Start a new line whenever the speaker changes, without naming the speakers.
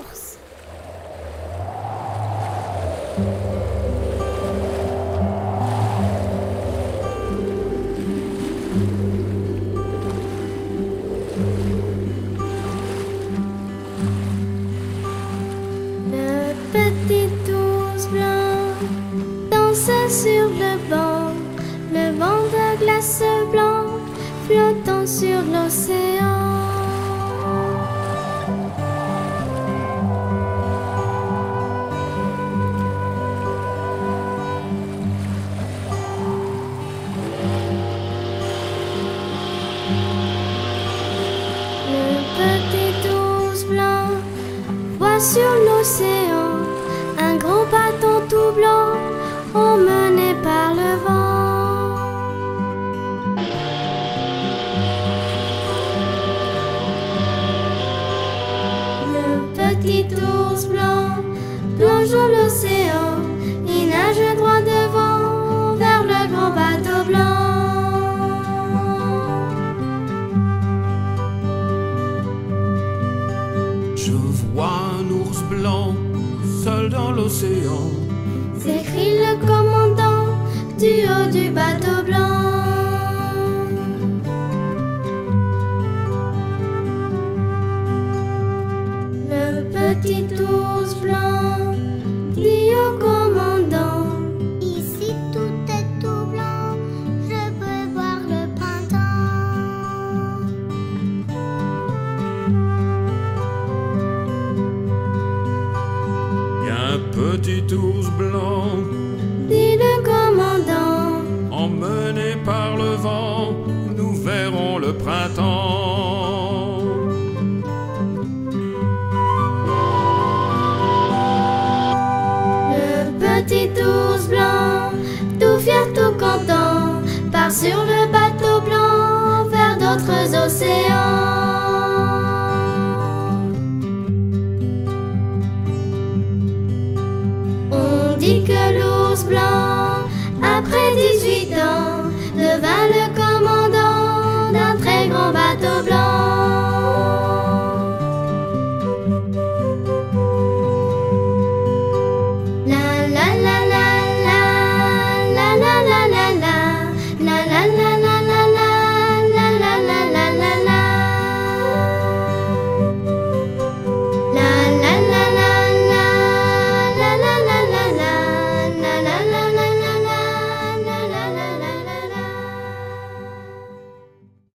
ours. Le petit ours blanc dansait sur le banc, le vent de glace blanc flottant sur l'océan. Le petit ours blanc voit sur l'océan un gros bâton tout blanc emmené par le vent. Le petit ours blanc plonge dans l'océan, il nage droit devant vers le grand bateau blanc.
Je vois un ours blanc seul dans l'océan.
S'écrie le commandant du haut du bateau blanc. Le petit ours blanc